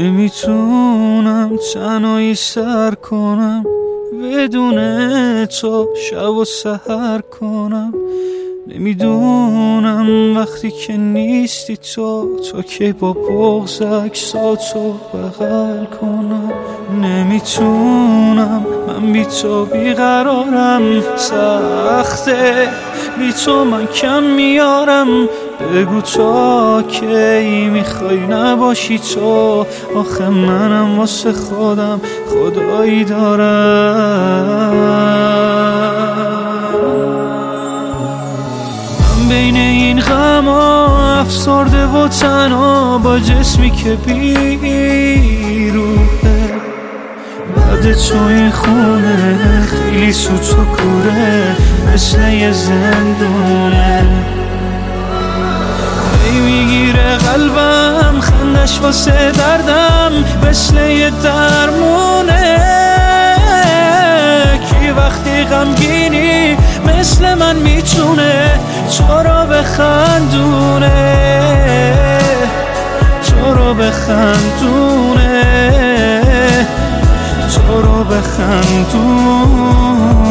نمیتونم تنهایی سر کنم، بدون تو شب و سحر کنم. نمیدونم وقتی که نیستی تو که با بغض عکساتو بغل کنم. نمیتونم من بی تو بیقرارم، سخته بی تو من کم میارم. بگو تا کی میخوای نباشی تو، آخه منم واسه خودم خدایی دارم. من بین این غم افسرده و تنها، با جسمی که بیروحه. بعد تو این خونه خیلی سوت و کوره، مثل یه زندونه. میگیره قلبم خندش واسه دردم، مثل یه درمونه. کی وقتی غمگینی مثل من میتونه تو رو بخندونه، تو رو بخندونه، تو رو بخندونه.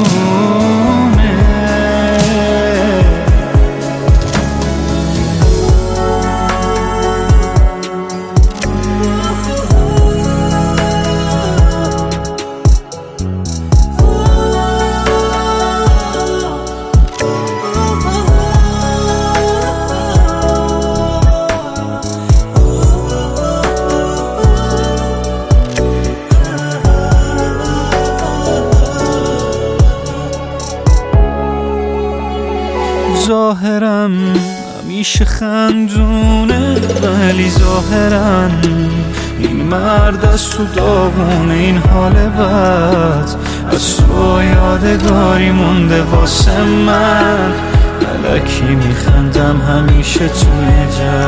ظاهرم همیشه خندونه، ولی ظاهرم این مرد از تو داغونه. این حال بد از تو یادگاری مونده واسه من، الکی میخندم همیشه توی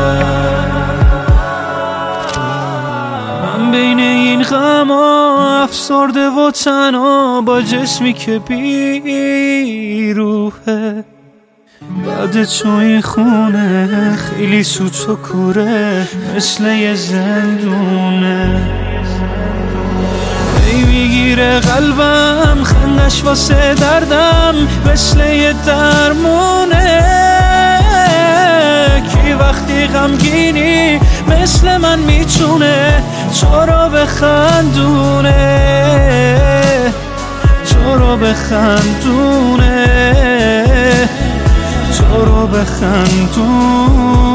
من بین این غم افسرده و تنها، با جسمی که بیروحه. بعد تو این خونه خیلی سوت و کوره، مثل یه زندونه. میگیره قلبم خندش واسه دردم، مثل یه درمونه. کی وقتی غمگینی مثل من میتونه تو رو بخندونه، تو رو بخندونه، تو رو بخندون.